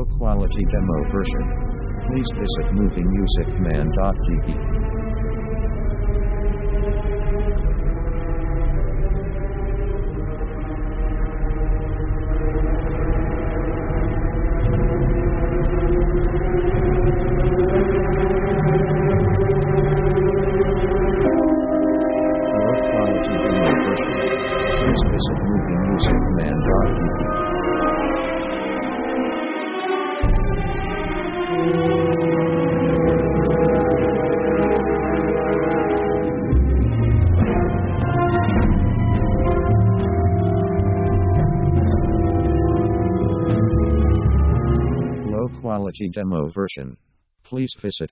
Low quality demo version. Please visit moviemusicman.de. Please visit moviemusicman.de. Low quality demo version. Please visit